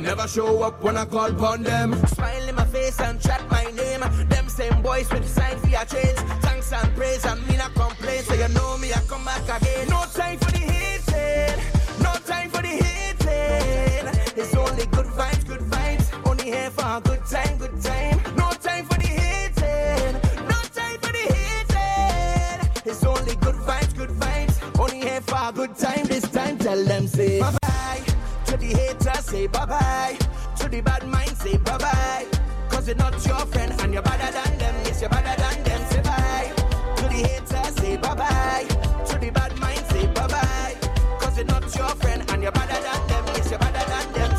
never show up when I call upon them. Smile in my face and chat my name. Them same boys with the sign for your change. Thanks and praise and me not complain. So you know me, I come back again. No time for the hating. No time for the hating. It's only good vibes, only here for a good time, good time. No time for the hating. No time for the hating. It's only good vibes, only here for a good time. This time tell them say bye-bye. To the haters say bye-bye. To the bad mind say bye-bye. Cause you're not your friend and you're better than them. Yes, you're better than them, say bye. To the haters say bye-bye. To the bad mind say bye-bye. Cause you're not your friend and you're better than them. Yes, you're better than them.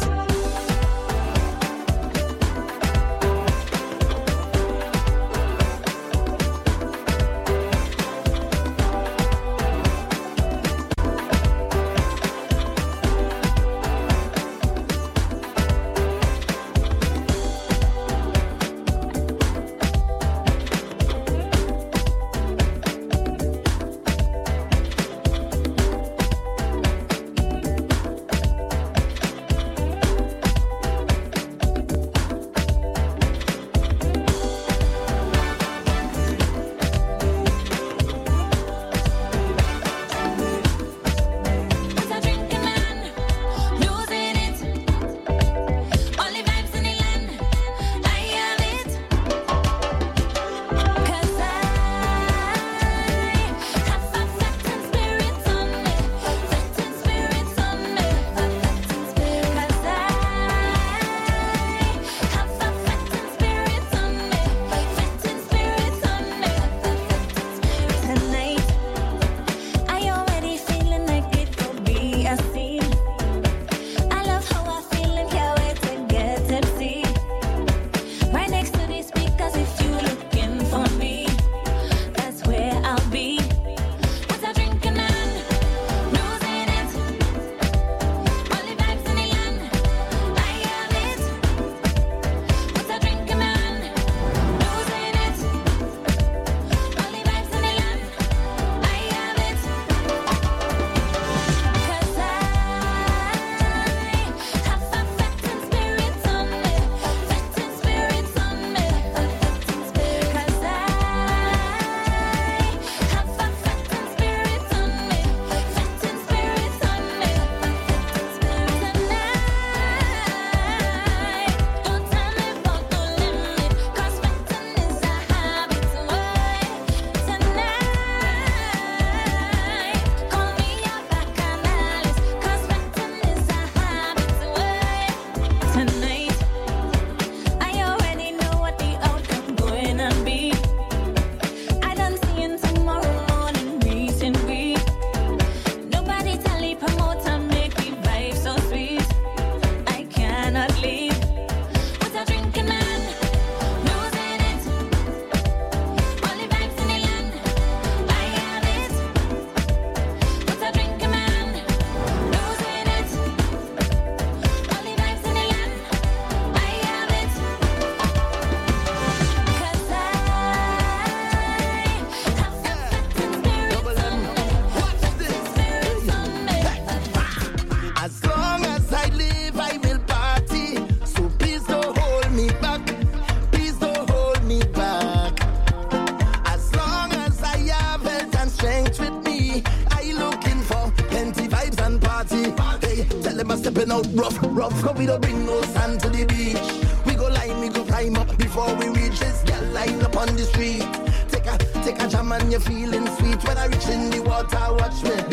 Rough, cause we don't bring no sand to the beach. We go climb up before we reach this girl line up on the street. Take a jam and you're feeling sweet. When I reach in the water, watch me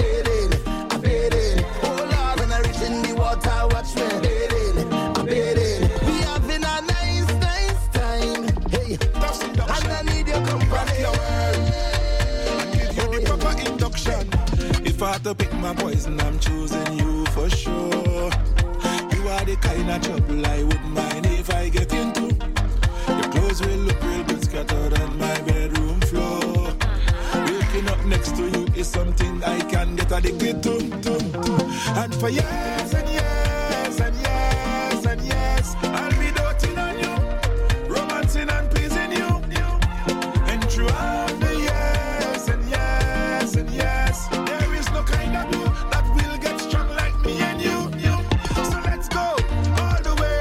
bathing. Oh Lord, when I reach in the water, watch me bathing. We having a nice time. Hey, and I need your company. I give you the proper induction. If I had to pick my poison, I'm choosing you for sure. You are the kind of trouble I wouldn't mind if I get into. Your clothes will look real good scattered on my bedroom floor. Waking up next to you is something I can get addicted to. And for years and years and years and years, I'll be doting on you, romancing and pleasing you. And throughout the years and years and years, there is no kind of you that will get strong like me and you. So let's go all the way.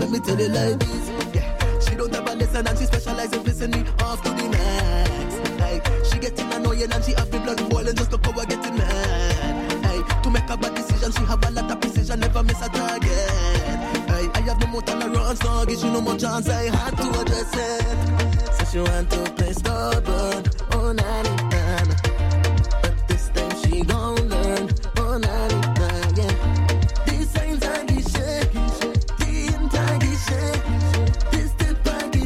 let me tell you like this. Yeah, she don't have a lesson and she specializes in pissing me off to the max. Hey, she getting annoying and she have the blood boiling just to power getting mad. Hey, to make a bad decision, she have a lot of precision, never miss a target. Hey, I have no more tolerance, so give you no more chance. I had to address it. So she want to play stubborn, oh nanny. She gon' learn, oh na na yeah. This ain't tangy shit, this ain't tangy shit, this the tangy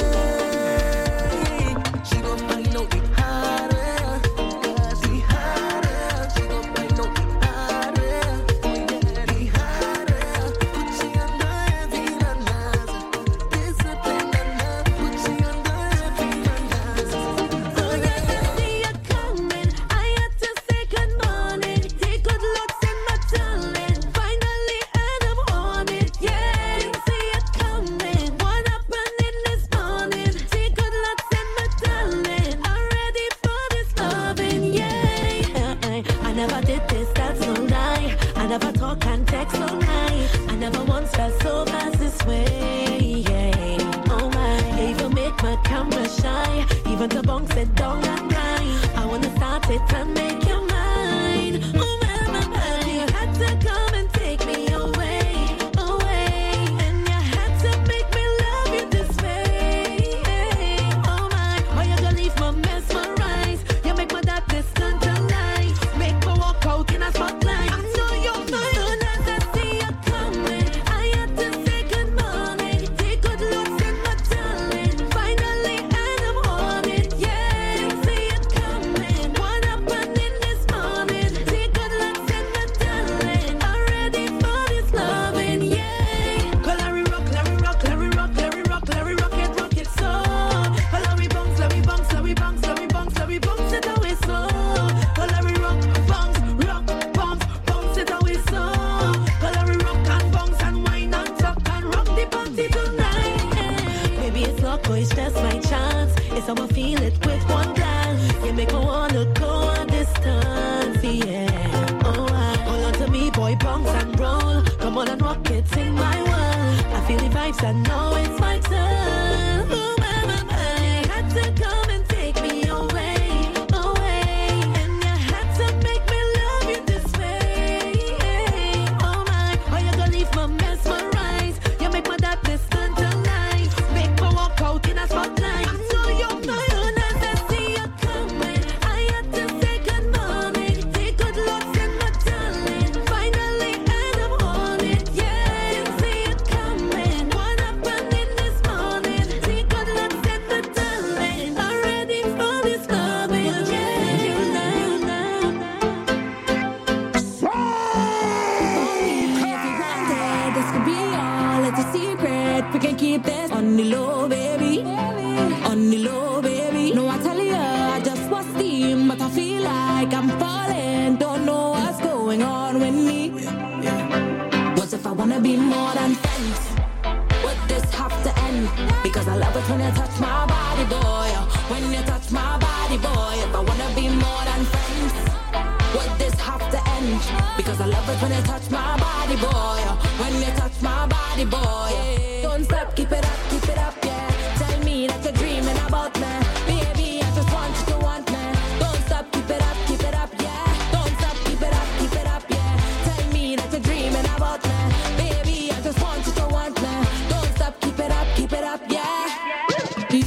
shit. She gon' find out the harder, the harder. She gon' find out the harder, the harder. Put she under heavy mandas, discipline and put she under heavy mandas. Oh yeah. Can't text all night. I never once felt so fast this way. Yeah. Oh my, you even make my camera shy. Even the bunk said don't and grind. I wanna start it and make you mine. Oh my, you had to come and take me away, away. And you had to make me love you this way. Oh my, why you gonna leave my mesmerized? You make my darkness turn to light. Make me walk out in a spotlight. I know you're mine. It's just my chance. It's how I feel it with one glance. You make me wanna go a distance, yeah. Oh, hold on to me, boy, bounce and roll. Come on and rock it in my world. I feel the vibes, I know it's my turn. Oh, you had to come and take me away, away. And you had to make me love you this way. Oh my, why you gonna leave my mesmerized? You make my darkness turn to light. Make me walk out in a spotlight. I know you're mine as I see you coming. I had to say good morning. Take good looks in my darling. Finally, and I'm on it. Yeah, didn't see it coming. What happened in this morning? Take good looks in my darling. I'm ready for this loving. Yeah, you know. If you wanted, this could be all. It's a secret. We can keep this on the low, baby. On the low, baby. No, I tell you, I just was steam, but I feel like I'm falling. Don't know what's going on with me. What if I wanna be more than friends? Would this have to end? Because I love it when you touch my body, boy. When you touch my body, boy. If I wanna be more than friends, would this have to end? Because I love it when you touch my body, boy. When you touch my body, boy. Don't stop, keep it up, yeah. Tell me that you're dreaming about me. Baby, I just want you to want me. Don't stop, keep it up, yeah. Don't stop, keep it up, yeah. Tell me that you're dreaming about me. Baby, I just want you to want me. Don't stop, keep it up, yeah. You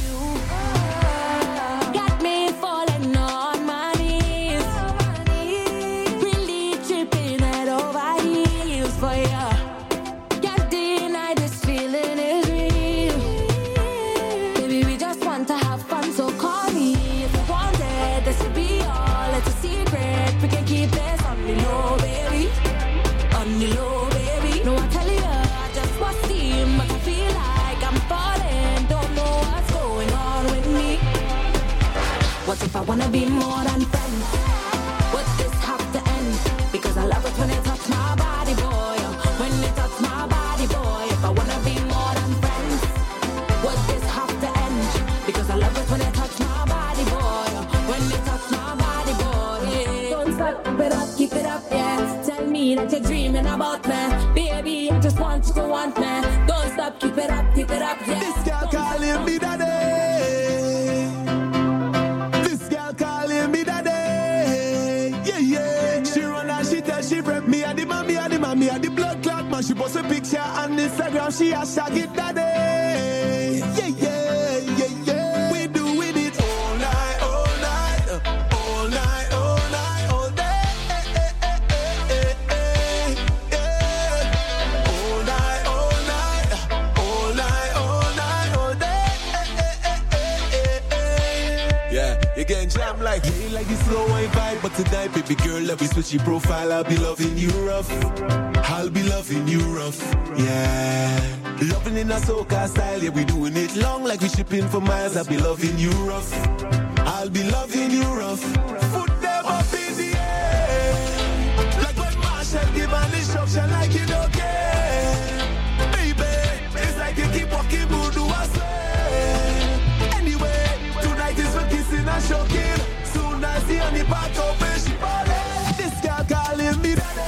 got me falling on my knees. Really tripping head over heels for you. Can't deny this feeling is real. Baby, we just want to have fun, so call me if you want it. This will be all, it's a secret. We can keep this on the low, baby. On the low, baby. No, I tell you, I just was steam, but I feel like I'm falling. Don't know what's going on with me. What if I wanna be more than friends? Would this have to end? Because I love it when you touch my body, boy. When you touch my body, boy. If I wanna be more than friends, would this have to end? Because I love it when you touch my body, boy. When you touch my body, boy. Don't stop, keep it up, yeah. Tell me that you're dreaming about me. Baby, I just want you to want me. Don't stop, keep keep it up, yeah. This girl calling me daddy. This girl calling me daddy. Yeah, yeah. She run and she tell she rep me and the mommy and the mommy and the blood clot man. She post a picture on Instagram. She hashtag it daddy. Yeah, yeah, yeah, yeah. We doing it all night, all night, all night, all night, all day. All night, all night, all night, all night, all day. Yeah, you getting jammed like you like this slow wine vibe, but tonight, baby girl, let me switch your profile. I'll be loving you rough. I'll be loving you rough. Yeah. Loving in a soca style, yeah, we doing it long like we shipping for miles. I'll be loving you rough. I'll be loving you rough. Foot them up in the air, like when Marshall give an instruction, like you don't care. Baby, it's like you keep walking, voodoo, I swear. Anyway, tonight is for kissing and choking. Soon as the honey pot open, she falling. This girl calling me daddy.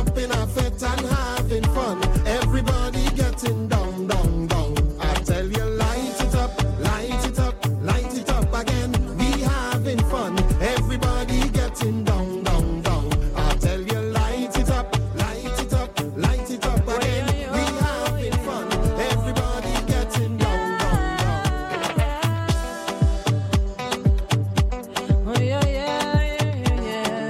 up in a fit and having fun. Everybody getting down, down, down. I tell you, light it up, light it up, light it up again. We having fun. Everybody getting down, down, down. I tell you, light it up, light it up, light it up again. We having fun. Everybody getting down, down, down. Oh yeah, yeah, yeah,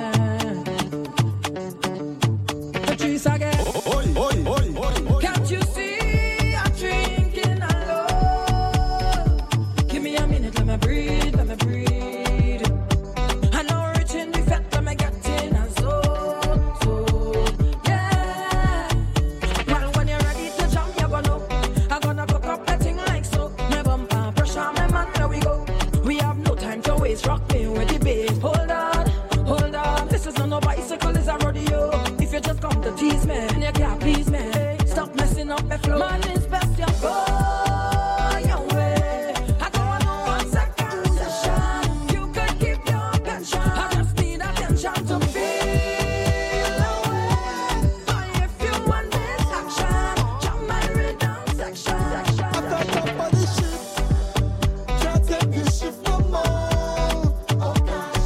yeah. Patrice again. Oi, oi, oi, oi, oi. Can't you see I'm drinking alone? Give me a minute, let me breathe, let me breathe. I know reaching the fat, let me get in a zone, so yeah. Well, when you're ready to jump, you're I'm gonna cook up that thing like so. My bumper, pressure, my man, there we go. We have no time to waste, rock me with the bass. Hold on, this is not no bicycle, it's a rodeo. If you just come to tease me, and you can't please me, stop messing up my flow. Man, it's best you go your way. I don't want no 1 second session. You could keep your pension. I just need attention to feel away. But if you want this action, jump my rhythm section. I thought up on the ship. Can't take this shift no more. Oh gosh.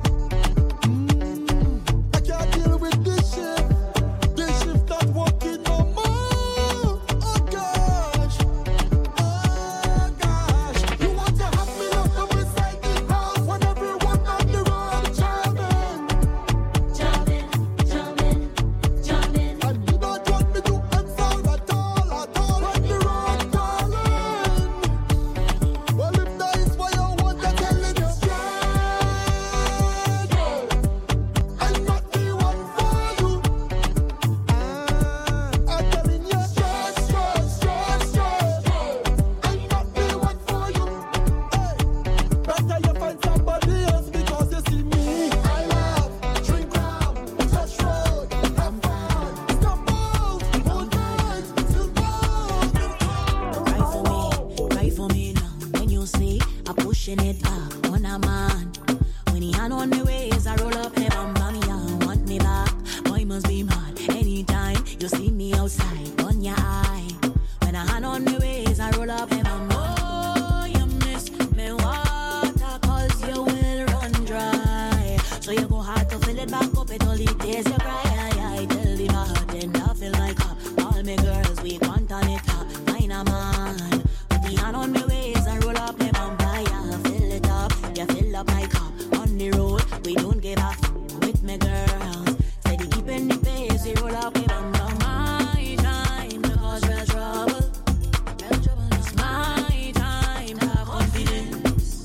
I can't deal with this shift. This shift not working no more. Oh gosh. Oh gosh. You want to have me up on beside the house when everyone on the road jamming. And you don't want me to answer at all when the road calling. Well, if that is what you want, I'm telling you straight. I'm not the one for you. I'm telling you straight. I'm not the one for you. Better you find somebody else because you see me. I love, drink rum, touch road, have fun, stop out, all night, till dawn. Right for me now. When you say I'm pushing it back on a man. When he hand on the ways, I roll up my bum bum, yeah, want me back. Boy must be mad. Anytime you see me outside, on your eye. When I hand on the ways, I roll up my bum. Oh, you miss me water, cause you will run dry. So you go hard to fill it back up, it only days you cry. I tell the bartender, I feel like up. All my girls, we want on it up. Find a man. Put the hand on my waist and roll up my bumper, yeah. Fill it up, yeah, fill up my cup. On the road, we don't give up with my girls. Steady keeping the pace, we roll up my bumper. My time to cause real trouble. It's my time to have confidence.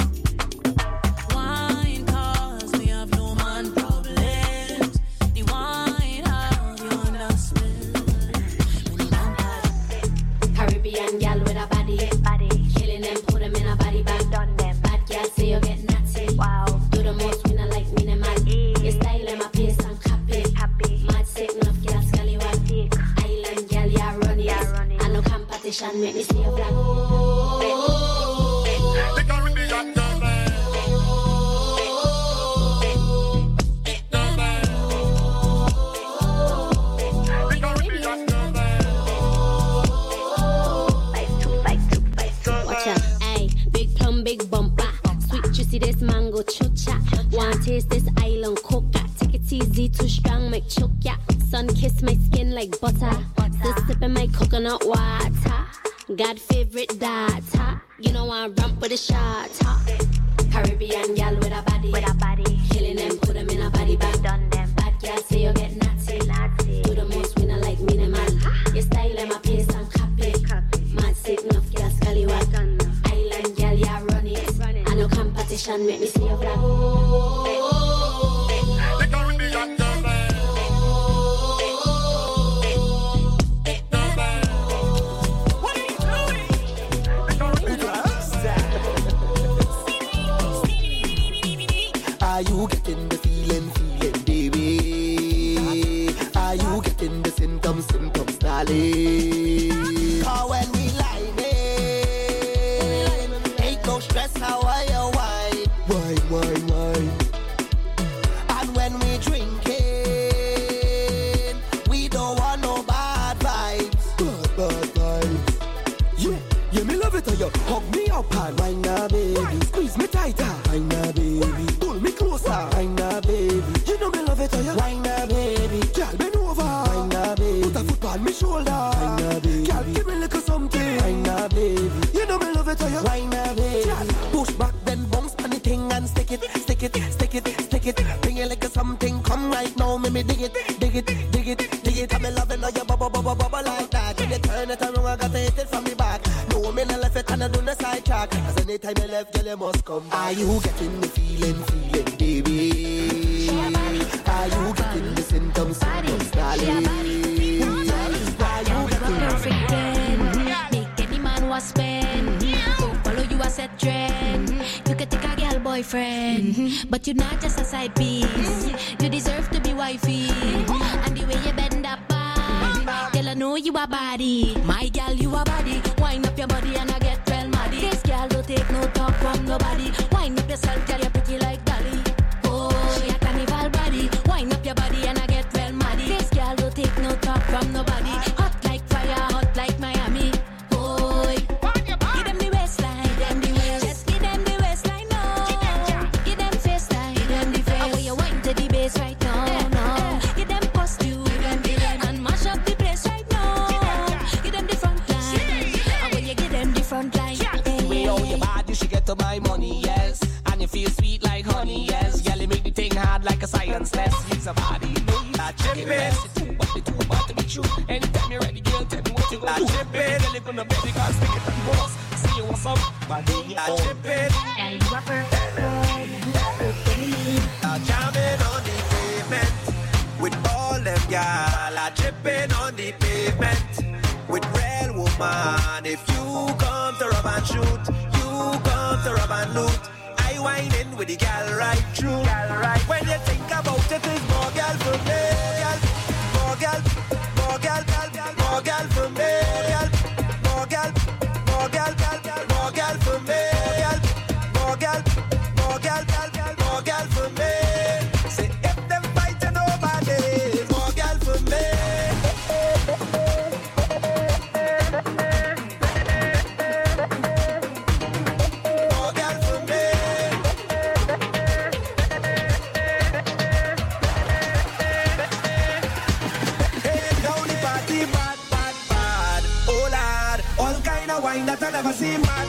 Wine cause we have no man problems. The wine have you on the spill. When you want that. Caribbean gal with a body. Killing them, put them in a body bag. Done them. Bad gal say you get natty. Wow. Do the most, winner like minimal. Your style and my pace and copy. Mad sick, enough gal scallywag. Island gal, yeah, run it. I no competition, make me see a black. The Caribbean girl, the Caribbean girl. Watch out, ayy. Big plum, big bumper. Sweet juicy this mango chucha. Want taste this island coca. Take it easy, too strong, make choke ya. Sun kiss my skin like butter. Still sipping my coconut water. God favorite data. You know I ramp with a shot. Caribbean gal with a body. Killing them, put them in a body bag. Done them. Bad gal say you get natty. Do the most, winner like minimal. Your style and my pace and copy. Mad sick, enough gal scallywag. Island gal, yeah, run it. I no competition, make me see a black. The Caribbean girl. What are you doing? The Caribbean Are you getting the feeling, baby? Are you getting the symptoms, darling? Oh, when we line in, ain't no stress, how are you, wine? And when we drinking, on me shoulder. Girl, give me a little something. Wine now, baby. You know me love it how you wine now, baby. Push back, then bounce on the thing and stick it. Bring it like a something. Come right now, me dig it. I'm loving how you bubble like that. When you turn it around, I gotta hit it from the back. No, me not left it and I do the side track. Cause anytime you left, girl, you must come back. Are you getting the feeling, baby? Are you getting the symptoms, darling? Are you getting perfect ten? Make any man was spend. Don't follow you a set trend. You can take a girl boyfriend, but you're not just a side piece. You deserve to be wifey. And the way you bend that back, girl, I know you a body. My girl, you a body. Wind up your body and I get well muddy. This girl don't take no talk from nobody. Wind up yourself, girl, you're pretty like Dolly. Oh, she a carnival body. Wind up your body and I get well muddy. This girl don't take no talk from nobody. Hot like fire, hot like Miami. Boy, give them the waistline, them the waist. Just give them the waistline, no. Give them face line, give them the face. And when you wind to the bass right now, no. Give them costume, give them and mash up the place right now. Give them the front line, and when you give them the front line, the way all your body, she get to my money, yes. And you feel sweet like honey, yes. Girl, you make the thing hard like a science test. Use a body, know you not chicken best. But they too about to be true. Anytime you're ready, girl, tell me what you gonna do. Girl, if you're not baby, can't stick it to the boss. See you what's up, body, I chip it. and you are perfect. Jamming on the pavement with all them y'all. I tripping on the pavement with real woman. If you come to rob and shoot, you come to rob and loot. I whining with the gal right through. When you think about it, it's more gal for me. More gal for me. More gal for me. More gal for me. Say if them fighting nobody, more gal for me. More gal for me. Hey, down the party, bad. Oh lad, all kind of wine that I never seen, mad.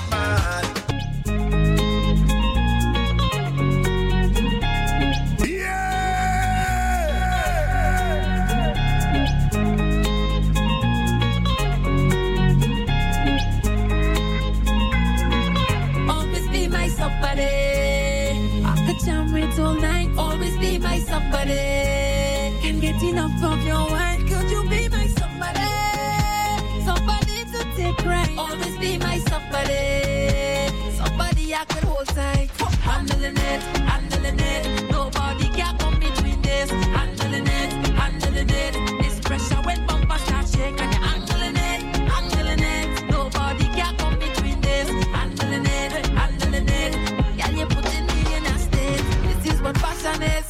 Always be my somebody. I could jam with all night. Always be my somebody. Can't get enough of your wine. Could you be my somebody? Somebody to take right. Always be my somebody. Somebody I could hold tight. Handling it. Nobody can come between this. Handling it. This pressure when bumper start shake and you're handling it. Nobody can come between this. Handling it. Yeah, you're putting me in a state. This is what passion is.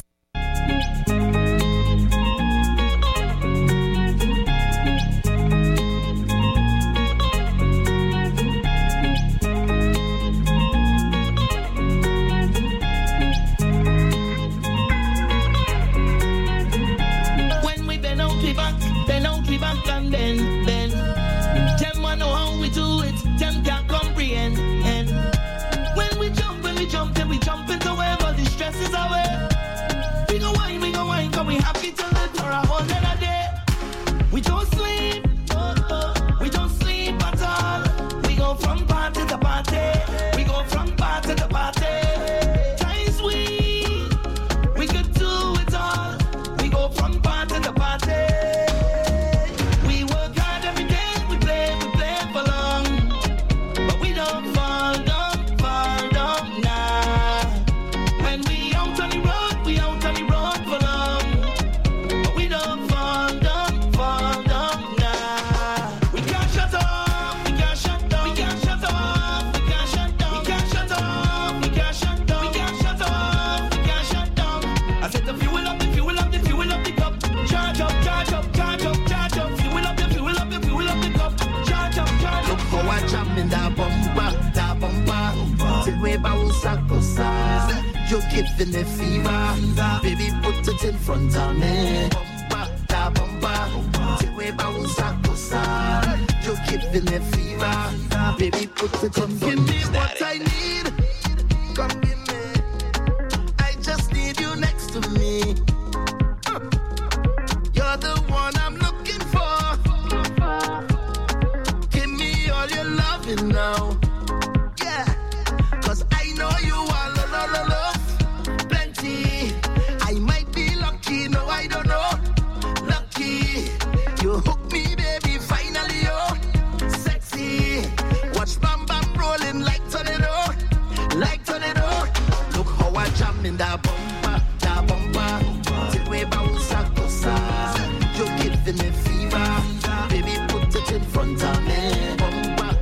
When we bend out, we back and then. Them want know how we do it, them can't comprehend. And when we jump, then we jump into wherever the stress is away. We go wine, cause we happy to live for a whole other day. We don't sleep, we don't sleep at all. We go from party to party, we go from party to party. Times we could do it all. We go from party to party. We work hard every day, we play for long. But we don't fall down now. When we out on the road for long. But we don't fall down now. We can't shut off, we can't shut down. We can't shut off, we can't shut down. We can't shut off, we can't shut down. We can't shut off, we can't shut down. I said the fuel up the cup. Charge up. Fuel up the cup. Charge up. Look how I jam in that bumper. Till we bounce a cosa. You're giving it fever. Baby, put it in front of me. Bumper. Till we bounce giving me fever. Baby, put it on. Give me what I need. Come give me. I just need you next to me. You're the one I'm looking for. Give me all your loving now. Yeah, 'cause I know you are love plenty. I might be lucky, no I don't know. Lucky, you hook me baby, finally, oh. Sexy, watch bam bam rolling like tornado. Like tornado. Look how I jam in that bumper. Till we bounce a cosa. You're giving me fever. Baby, put it in front of me. Bumper.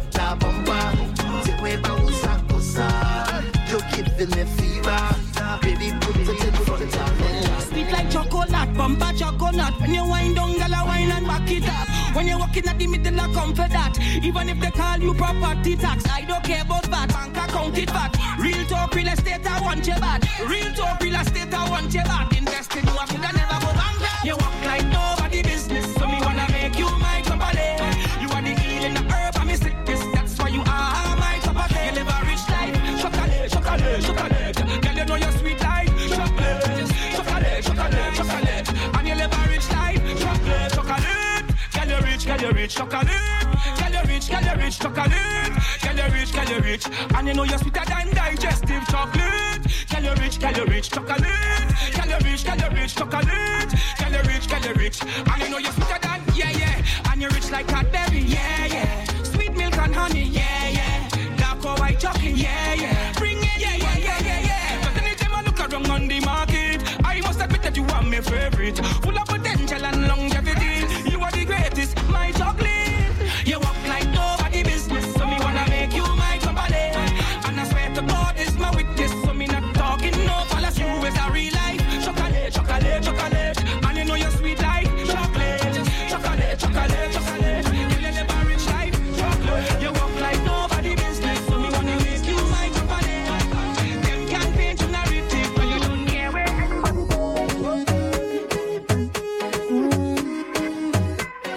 Till we bounce a cosa. You're giving me fever. Baby, put it in front of me. Sweet like chocolate, bumper chocolate. When you wind down, girl, I wine and back it up. When you're walking at the middle, I come for that. Even if they call you property tax, I don't care about that. Bank account it back. Real talk, real estate, I want you bad. Real talk, real estate, I want you bad. Invest in you, I could never go back. You walk like nobody business, so me wanna make you my company. You are the healing, the herb, and me sickness. That's why you are my company. You live a rich life, chocolate, chocolate, chocolate. Girl, you know you're sweet like chocolate, chocolate, chocolate, chocolate. And you live a rich life, chocolate, chocolate. Girl, you rich, chocolate. Girl, you rich, chocolate. Girl, you rich, and you know you're sweeter than digestive chocolate. Girl, you rich, chocolate. Girl, you rich, chocolate. Girl, you rich, and you know you're sweeter than, yeah. And you're rich like Cadbury, yeah. Sweet milk and honey, yeah. Dark or white chocolate, yeah. Bring it, yeah. But anytime I look around on the market, I must admit that you are my favorite. Full of potential and longevity. You are the greatest, my chocolate. You walk like nobody business, so me wanna make you my company. And I swear to God, it's my witness, so me not talking no fallacy. You is a real life, chocolate, chocolate, chocolate. And you know you're sweet like chocolate, chocolate, chocolate, chocolate. You live a rich life, chocolate. You walk like nobody business, so me wanna make you my company. Them can't paint you narrative, but you don't care where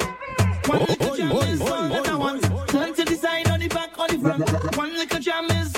one little jam is on the one. Turn to the side or the back or the front. One little jam is